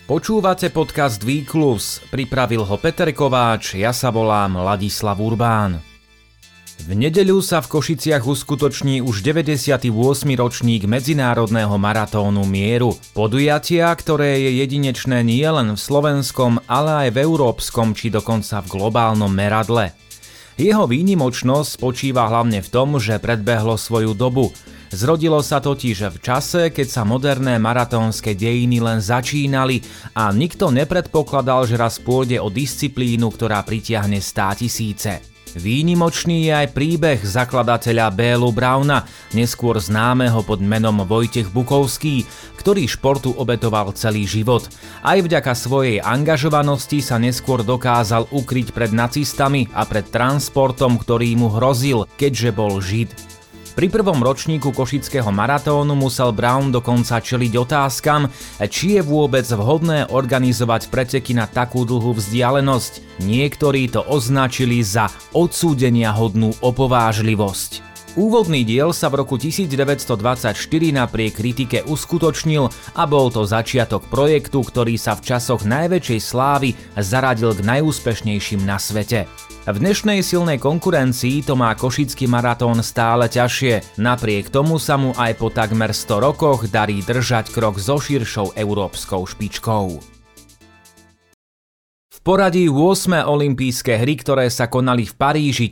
Počúvate podcast Výklus, pripravil ho Peter Kováč, ja sa volám Ladislav Urbán. V nedeľu sa v Košiciach uskutoční už 98. ročník medzinárodného maratónu mieru. Podujatia, ktoré je jedinečné nielen v slovenskom, ale aj v európskom či dokonca v globálnom meradle. Jeho výnimočnosť spočíva hlavne v tom, že predbehlo svoju dobu. Zrodilo sa totiž v čase, keď sa moderné maratónske dejiny len začínali a nikto nepredpokladal, že raz pôjde o disciplínu, ktorá pritiahne 100 000. Výnimočný je aj príbeh zakladateľa Bélu Browna, neskôr známeho pod menom Vojtech Bukovský, ktorý športu obetoval celý život. Aj vďaka svojej angažovanosti sa neskôr dokázal ukryť pred nacistami a pred transportom, ktorý mu hrozil, keďže bol Žid. Pri prvom ročníku košického maratónu musel Brown dokonca čeliť otázkam, či je vôbec vhodné organizovať preteky na takú dlhú vzdialenosť. Niektorí to označili za odsúdeniahodnú opovážlivosť. Úvodný diel sa v roku 1924 napriek kritike uskutočnil a bol to začiatok projektu, ktorý sa v časoch najväčšej slávy zaradil k najúspešnejším na svete. V dnešnej silnej konkurencii to má košický maratón stále ťažšie, napriek tomu sa mu aj po takmer 100 rokoch darí držať krok so širšou európskou špičkou. V poradí 8. olympijské hry, ktoré sa konali v Paríži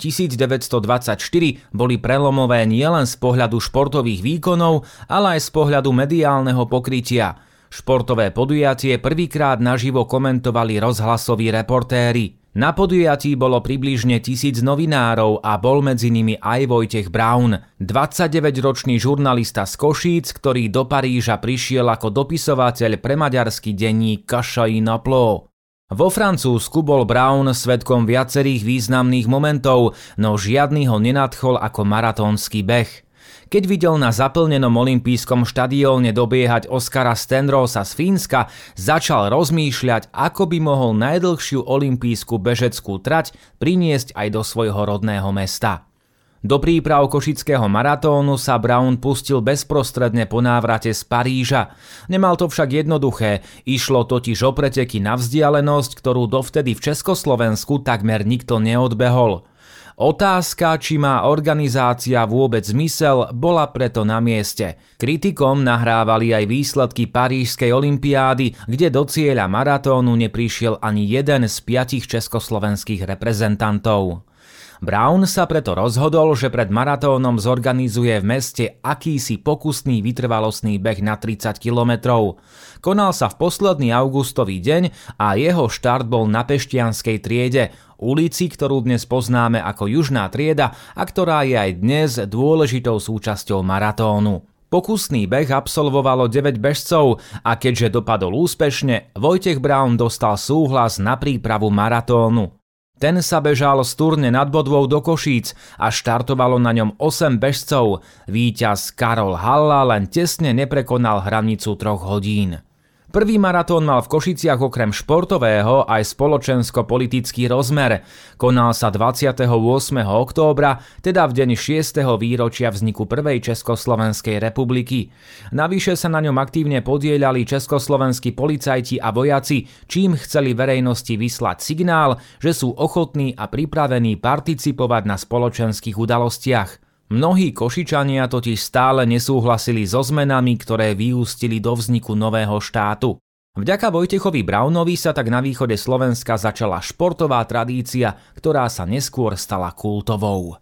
1924, boli prelomové nielen z pohľadu športových výkonov, ale aj z pohľadu mediálneho pokrytia. Športové podujatie prvýkrát naživo komentovali rozhlasoví reportéri. Na podujatí bolo približne 1000 novinárov a bol medzi nimi aj Vojtech Brown, 29-ročný žurnalista z Košíc, ktorý do Paríža prišiel ako dopisovateľ pre maďarský denník Kašají na Pló. Vo Francúzsku bol Brown svedkom viacerých významných momentov, no žiadny ho nenadchol ako maratónsky beh. Keď videl na zaplnenom olympijskom štadióne dobiehať Oskara Stenrosa z Fínska, začal rozmýšľať, ako by mohol najdlhšiu olympijskú bežeckú trať priniesť aj do svojho rodného mesta. Do príprav košického maratónu sa Brown pustil bezprostredne po návrate z Paríža. Nemal to však jednoduché, išlo totiž o preteky na vzdialenosť, ktorú dovtedy v Československu takmer nikto neodbehol. Otázka, či má organizácia vôbec zmysel, bola preto na mieste. Kritikom nahrávali aj výsledky Parížskej olympiády, kde do cieľa maratónu neprišiel ani jeden z 5 československých reprezentantov. Brown sa preto rozhodol, že pred maratónom zorganizuje v meste akýsi pokusný vytrvalostný beh na 30 kilometrov. Konal sa v posledný augustový deň a jeho štart bol na Peštianskej triede, ulici, ktorú dnes poznáme ako Južná trieda a ktorá je aj dnes dôležitou súčasťou maratónu. Pokusný beh absolvovalo 9 bežcov a keďže dopadol úspešne, Vojtech Brown dostal súhlas na prípravu maratónu. Ten sa bežal z Turne nad Bodvou do Košíc a štartovalo na ňom 8 bežcov. Víťaz Karol Halla len tesne neprekonal hranicu 3 hodín. Prvý maratón mal v Košiciach okrem športového aj spoločensko-politický rozmer. Konal sa 28. októbra, teda v deň 6. výročia vzniku prvej Československej republiky. Navyše sa na ňom aktívne podieľali československí policajti a vojaci, čím chceli verejnosti vyslať signál, že sú ochotní a pripravení participovať na spoločenských udalostiach. Mnohí Košičania totiž stále nesúhlasili so zmenami, ktoré vyústili do vzniku nového štátu. Vďaka Vojtechovi Brownovi sa tak na východe Slovenska začala športová tradícia, ktorá sa neskôr stala kultovou.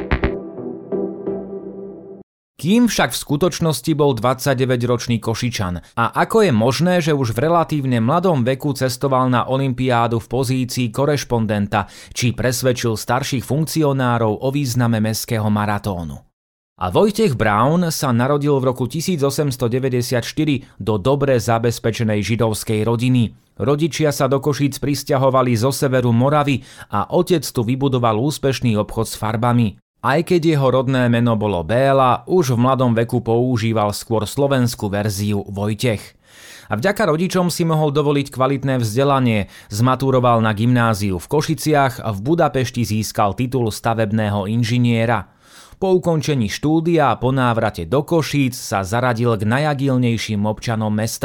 Kým však v skutočnosti bol 29-ročný Košičan a ako je možné, že už v relatívne mladom veku cestoval na olympiádu v pozícii korešpondenta, či presvedčil starších funkcionárov o význame mestského maratónu. A Vojtech Brown sa narodil v roku 1894 do dobre zabezpečenej židovskej rodiny. Rodičia sa do Košíc prisťahovali zo severu Moravy a otec tu vybudoval úspešný obchod s farbami. Aj keď jeho rodné meno bolo Béla, už v mladom veku používal skôr slovenskú verziu Vojtech. A vďaka rodičom si mohol dovoliť kvalitné vzdelanie, zmaturoval na gymnáziu v Košiciach a v Budapešti získal titul stavebného inžiniera. Po ukončení štúdia a po návrate do Košíc sa zaradil k najagilnejším občanom mesta.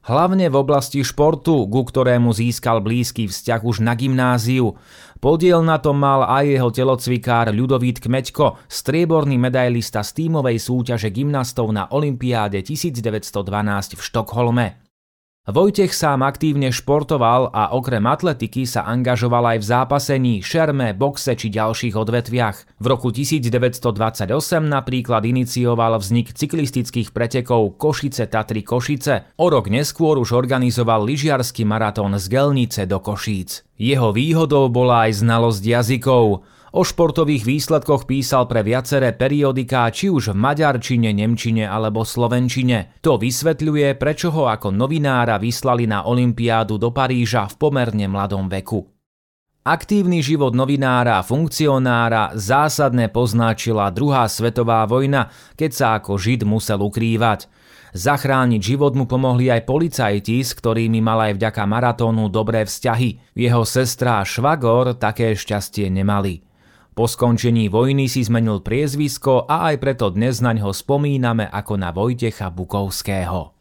Hlavne v oblasti športu, ku ktorému získal blízky vzťah už na gymnáziu. Podiel na tom mal aj jeho telocvikár Ľudovít Kmeďko, strieborný medailista z tímovej súťaže gymnastov na olympiáde 1912 v Štokholme. Vojtech sám aktívne športoval a okrem atletiky sa angažoval aj v zápasení, šerme, boxe či ďalších odvetviach. V roku 1928 napríklad inicioval vznik cyklistických pretekov Košice-Tatry-Košice. O rok neskôr už organizoval lyžiarsky maratón z Gelnice do Košíc. Jeho výhodou bola aj znalosť jazykov. O športových výsledkoch písal pre viaceré periodiká, či už v maďarčine, nemčine alebo slovenčine. To vysvetľuje, prečo ho ako novinára vyslali na olympiádu do Paríža v pomerne mladom veku. Aktívny život novinára a funkcionára zásadne poznačila druhá svetová vojna, keď sa ako Žid musel ukrývať. Zachrániť život mu pomohli aj policajti, s ktorými mal aj vďaka maratónu dobré vzťahy. Jeho sestra a švagor také šťastie nemali. Po skončení vojny si zmenil priezvisko a aj preto dnes naňho spomíname ako na Vojtecha Bukovského.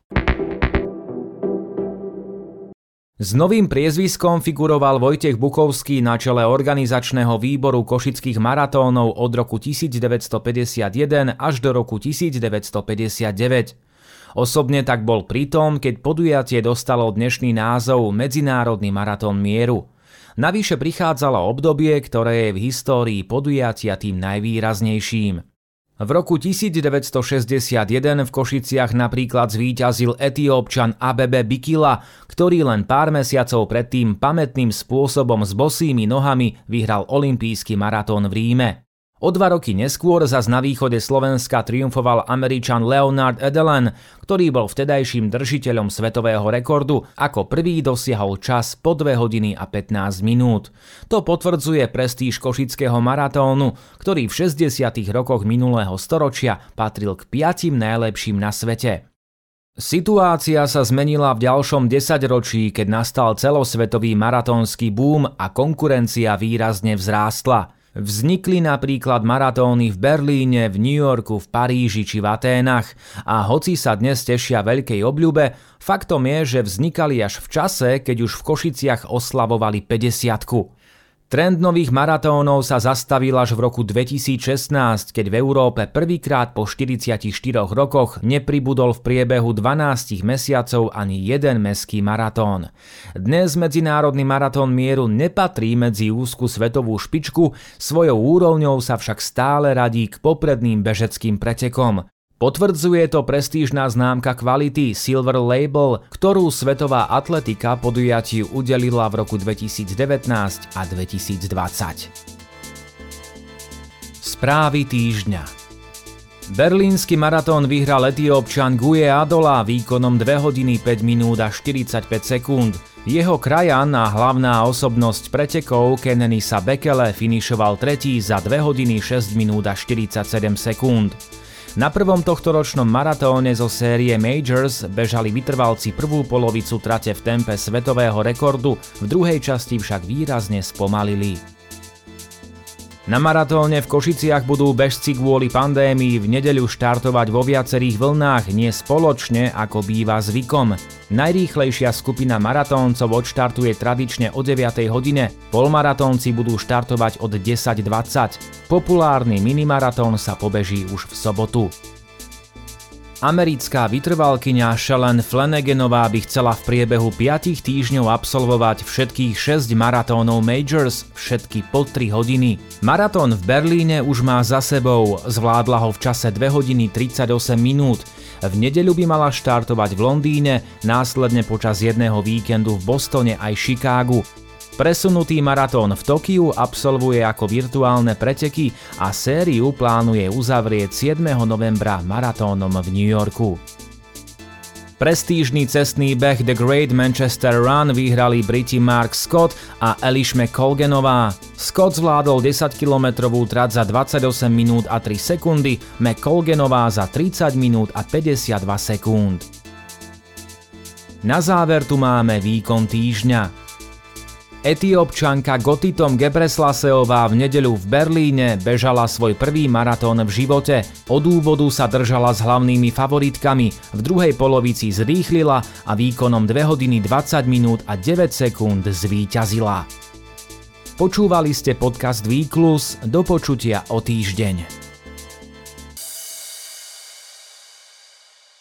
S novým priezviskom figuroval Vojtech Bukovský na čele organizačného výboru košických maratónov od roku 1951 až do roku 1959. Osobne tak bol pritom, keď podujatie dostalo dnešný názov Medzinárodný maratón mieru. Navyše prichádzalo obdobie, ktoré je v histórii podujatia tým najvýraznejším. V roku 1961 v Košiciach napríklad zvíťazil Etiópčan Abebe Bikila, ktorý len pár mesiacov predtým pamätným spôsobom s bosými nohami vyhral olympijský maratón v Ríme. O 2 roky neskôr zas na východe Slovenska triumfoval Američan Leonard Edelen, ktorý bol vtedajším držiteľom svetového rekordu, ako prvý dosiahol čas po 2 hodiny a 15 minút. To potvrdzuje prestíž košického maratónu, ktorý v 60. rokoch minulého storočia patril k 5 najlepším na svete. Situácia sa zmenila v ďalšom desaťročí, keď nastal celosvetový maratónsky boom a konkurencia výrazne vzrástla. Vznikli napríklad maratóny v Berlíne, v New Yorku, v Paríži či v Aténach a hoci sa dnes tešia veľkej obľube, faktom je, že vznikali až v čase, keď už v Košiciach oslavovali 50-ku. Trend nových maratónov sa zastavil až v roku 2016, keď v Európe prvýkrát po 44 rokoch nepribudol v priebehu 12 mesiacov ani jeden mestský maratón. Dnes Medzinárodný maratón mieru nepatrí medzi úzku svetovú špičku, svojou úrovňou sa však stále radí k popredným bežeckým pretekom. Potvrdzuje to prestížna známka kvality Silver Label, ktorú Svetová atletika podujatiu udelila v roku 2019 a 2020. Správy týždňa. Berlínsky maratón vyhral Etiópčan Guye Adola výkonom 2 hodiny 5 minút a 45 sekúnd. Jeho krajan a hlavná osobnosť pretekov Kenenisa Bekele finišoval tretí za 2 hodiny 6 minút a 47 sekúnd. Na prvom tohtoročnom maratóne zo série Majors bežali vytrvalci prvú polovicu trate v tempe svetového rekordu, v druhej časti však výrazne spomalili. Na maratóne v Košiciach budú bežci kvôli pandémii v nedeľu štartovať vo viacerých vlnách, nie spoločne, ako býva zvykom. Najrýchlejšia skupina maratóncov odštartuje tradične o 9 hodine, polmaratónci budú štartovať od 10:20. Populárny minimaratón sa pobeží už v sobotu. Americká vytrvalkyňa Shalane Flanaganová by chcela v priebehu 5 týždňov absolvovať všetkých 6 maratónov Majors, všetky po 3 hodiny. Maratón v Berlíne už má za sebou, zvládla ho v čase 2 hodiny 38 minút. V nedeľu by mala štartovať v Londýne, následne počas jedného víkendu v Bostone aj Chicagu. Presunutý maratón v Tokiu absolvuje ako virtuálne preteky a sériu plánuje uzavrieť 7. novembra maratónom v New Yorku. Prestížny cestný beh The Great Manchester Run vyhrali Briti Mark Scott a Elish McColganová. Scott zvládol 10-kilometrovú trať za 28 minút a 3 sekundy, McColganová za 30 minút a 52 sekúnd. Na záver tu máme výkon týždňa. Etiópčanka Gotitom Gebreslaseová v nedeľu v Berlíne bežala svoj prvý maratón v živote. Od úvodu sa držala s hlavnými favoritkami, v druhej polovici zrýchlila a výkonom 2 hodiny 20 minút a 9 sekúnd zvíťazila. Počúvali ste podcast Výklus, do počutia o týždeň.